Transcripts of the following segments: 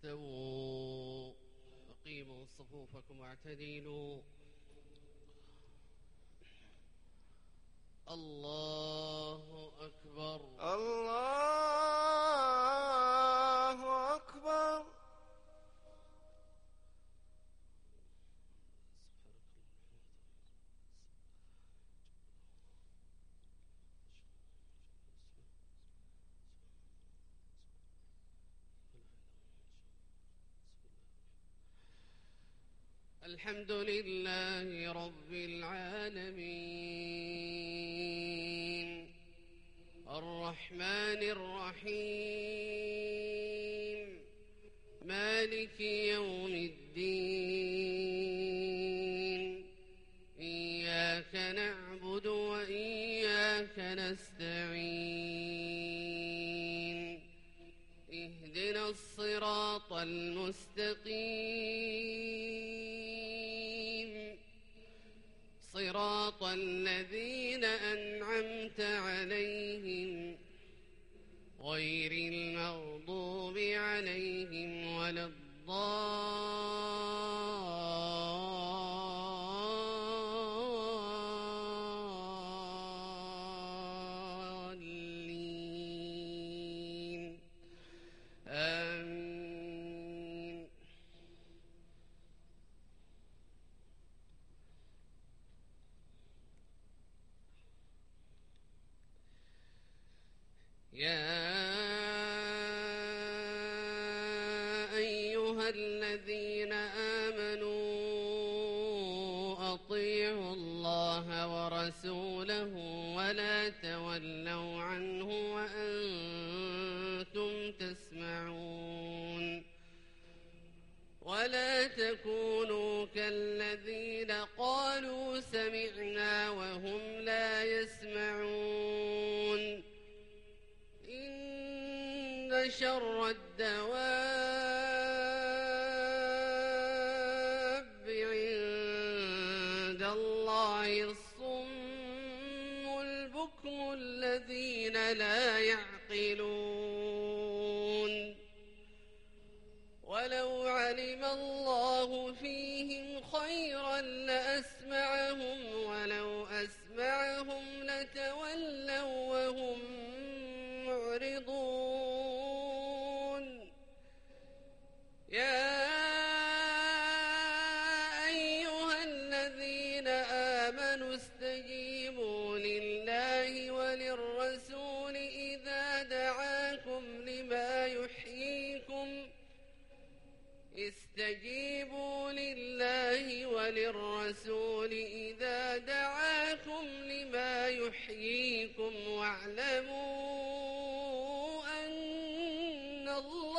استووا أقيموا صفوفكم واعتدلوا. الله أكبر الله أكبر. الحمد لله رب العالمين الرحمن الرحيم مالك يوم الدين إياك نعبد وإياك نستعين اهدنا الصراط المستقيم صراط الذين أنعمت عليهم غير المغضوب عليهم ولا الضالين آمين. يا أيها الذين آمنوا أطيعوا الله ورسوله ولا تولوا عنه وأنتم تسمعون ولا تكونوا كالذين قالوا سمعنا وهم لا يسمعون إن شر الدواب عند الله الصم البكم الذين لا يعقلون ولو علم الله فيهم خيرا لأسمعهم ولو أسمعهم لتولوا وهم معرضون. يا أيها الذين آمنوا استجيبوا لله وللرسول إذا دعاكم لما يحييكم استجيبوا لله وللرسول إذا دعاكم لما يحييكم واعلموا أن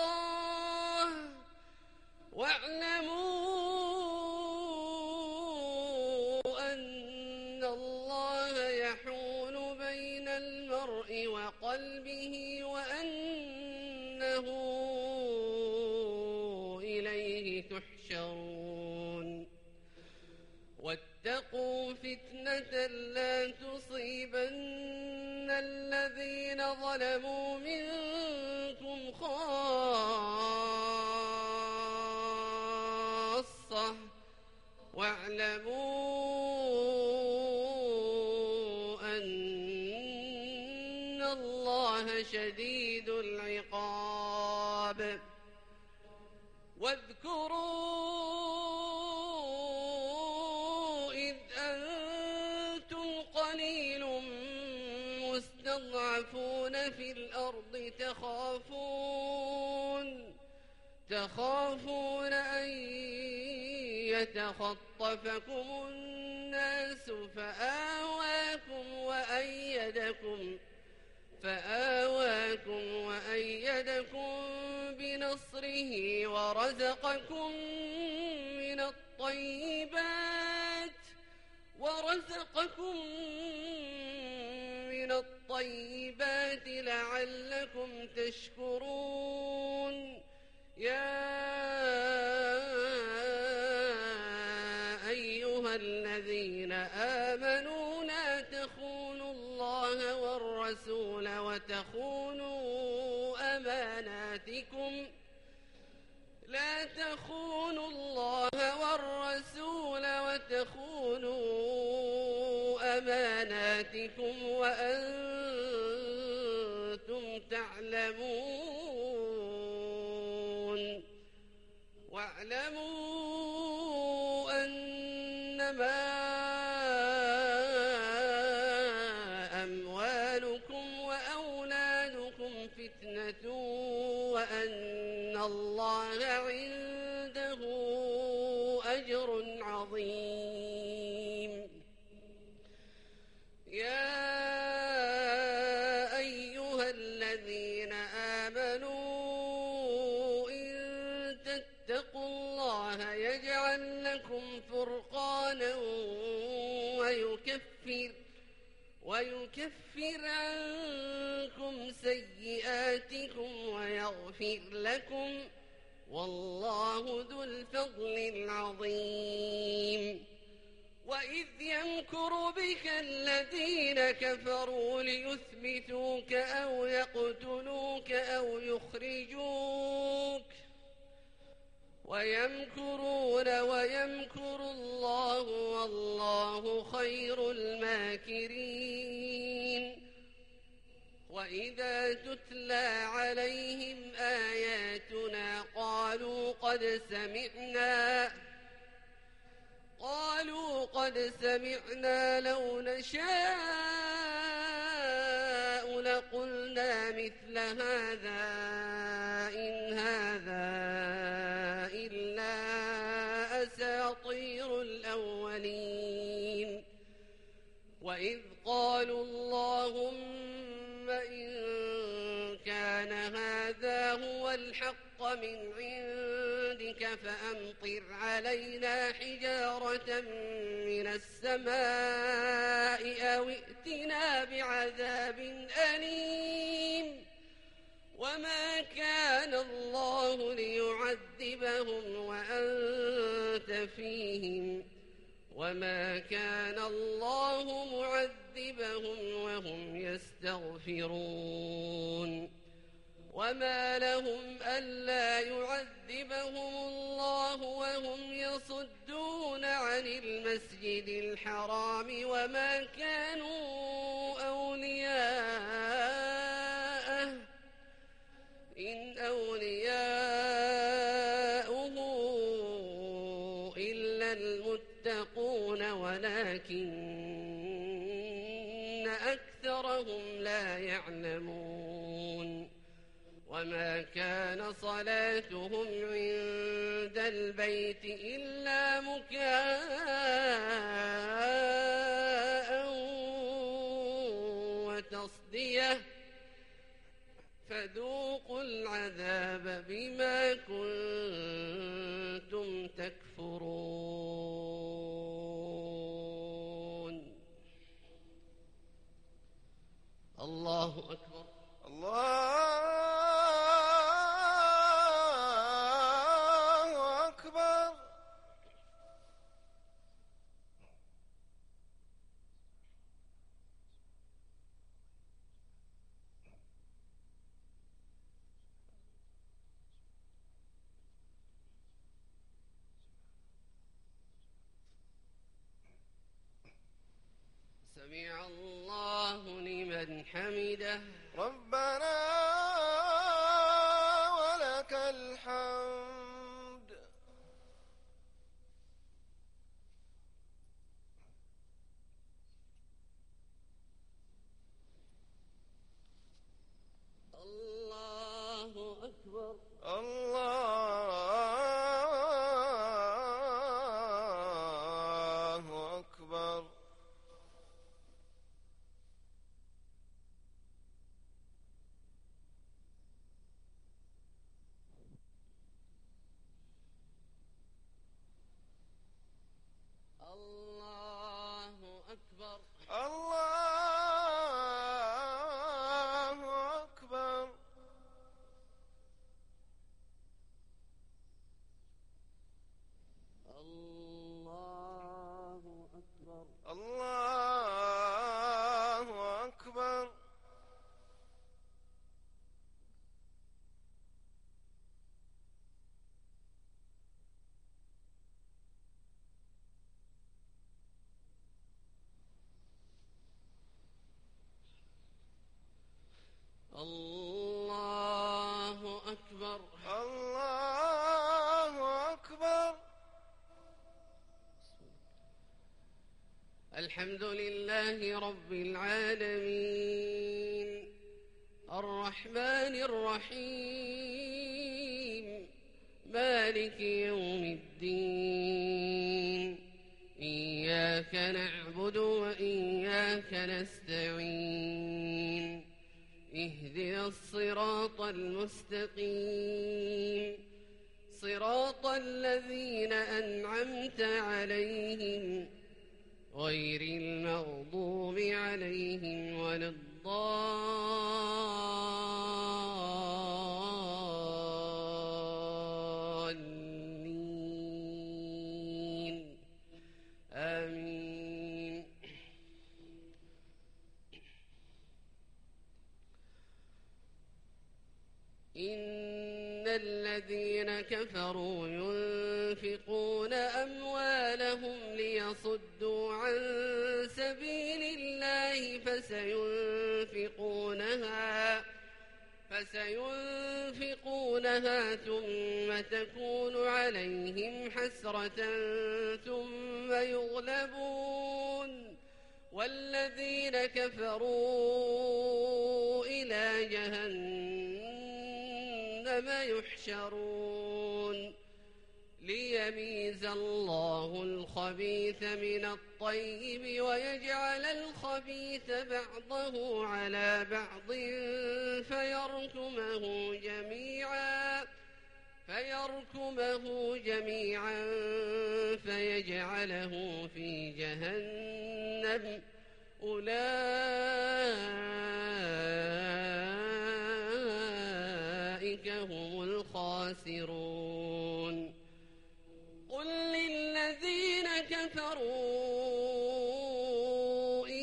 الله يحول بين المرء وقلبه وأنه إليه تحشرون. واتقوا فتنة لا تصيبن الذين ظلموا منكم خاصة واعلموا أن الله شديد العقاب. واذكروا إذ أنتم قليل مستضعفون في الأرض تخافون أن يتخطفكم الناس فآواكم وأيدكم بنصره ورزقكم من الطيبات لعلكم تشكرون. يا أيها الذين آمنوا لا تخونوا الله والرسول وتخونوا لا تخونوا الله والرسول وتخونوا أماناتكم وأنتم تعلمون واعلموا أنما أموالكم وأولادكم فتنة وأن الله عنده أجر عظيم. يا أيها الذين آمنوا إن تتقوا الله يجعل لكم فرقانا ويكفر عنكم سيئاتكم ويغفر لكم والله ذو الفضل العظيم. وإذ يمكر بك الذين كفروا ليثبتوك أو يقتلوك أو يخرجوك ويمكرون ويمكر الله والله خير الماكرين. وإذا تتلى عليهم آياتنا قالوا قد سمعنا لو نشاء لقلنا مثل هذا إن هذا إلا أساطير الأولين. وإذ قالوا اللهم إن كان هذا هو الحق من عندك فأمطر علينا حجارة من السماء أو ائتنا بعذاب أليم. وما كان الله ليعذبهم وأنت فيهم وما كان الله معذبهم وهم يستغفرون. وما لهم ألا يعذبهم الله وهم يصدون عن المسجد الحرام وما كانوا أولياءه إن أولياؤه إلا المتقون ولكن أكثرهم لا يعلمون. وما كان صلاتهم عند البيت إلا مكاء وتصدية فذوقوا العذاب بما كنتم تكفرون. الله أكبر. الله أكبر. سمع الله لمن حمده. ربنا ولك الحمد. الله أكبر. الله أكبر. الله أكبر. الله أكبر. أكبر. الله أكبر. الحمد لله رب العالمين الرحمن الرحيم مالك يوم الدين إياك نعبد وإياك نستعين اهدنا الصراط المستقيم صراط الذين أنعمت عليهم غير المغضوب عليهم ولا الضالين آمين. إن الذين كفروا ينفقون أموالهم ليصدوا عن سبيل الله فسينفقونها ثم تكون عليهم حسرة ثم يغلبون والذين كفروا إلى جهنم يحشرون ليميز الله الخبيث من الطيب ويجعل الخبيث بعضه على بعض فيركمه جميعا فيجعله في جهنم أولئك هم الخاسرون. قل للذين كفروا إن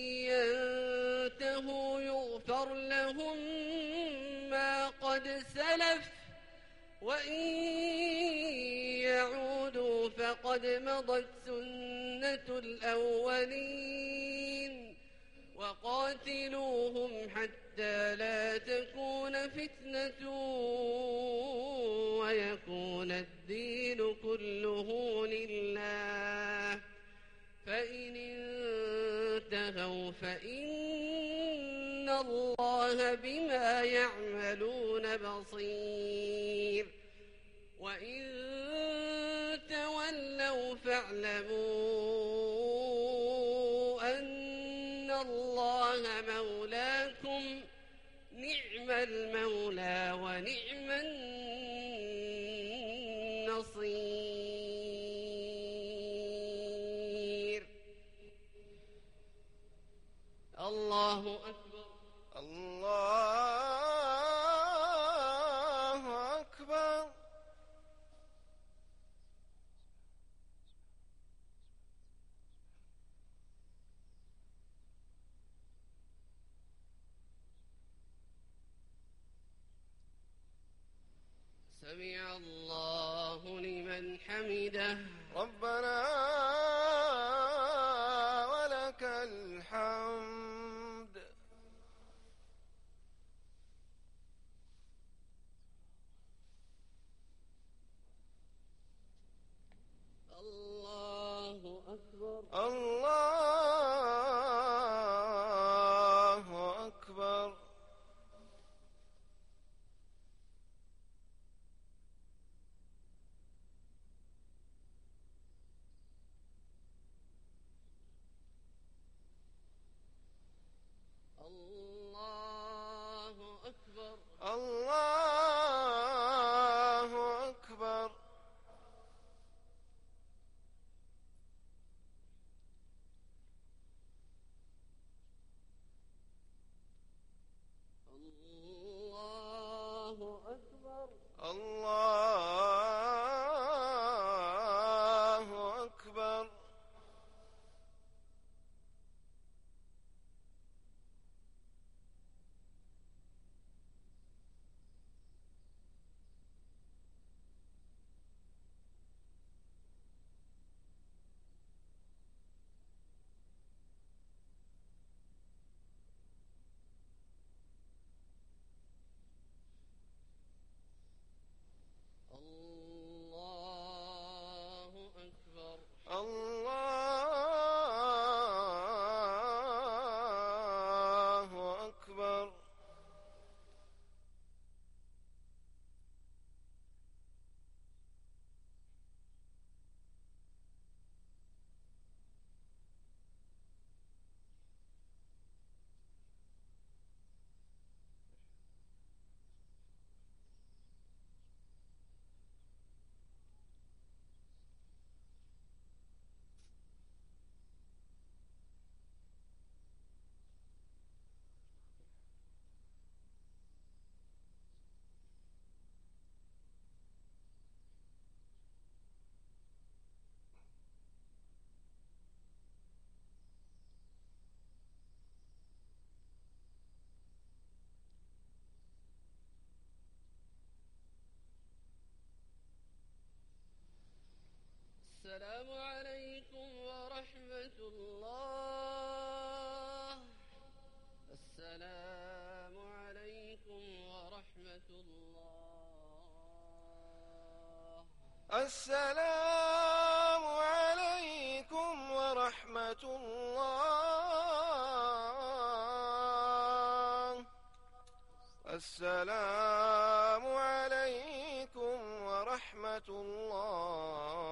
ينتهوا يغفر لهم ما قد سلف وإن يعودوا فقد مضت سنة الأولين وقاتلوهم حتى لا تكون فتنة ويكون الدين كله لله فإن انتهوا فإن الله بما يعملون بصير وإن تولوا فاعلموا أن الله مولاكم نعم المولى ونعم النصير. الله أكبر. الله أكبر. سمع الله لمن حمده. ربنا ولك الحمد. الله أكبر. الله أكبر. ورحمة الله. السلام عليكم ورحمة الله. السلام عليكم ورحمة الله.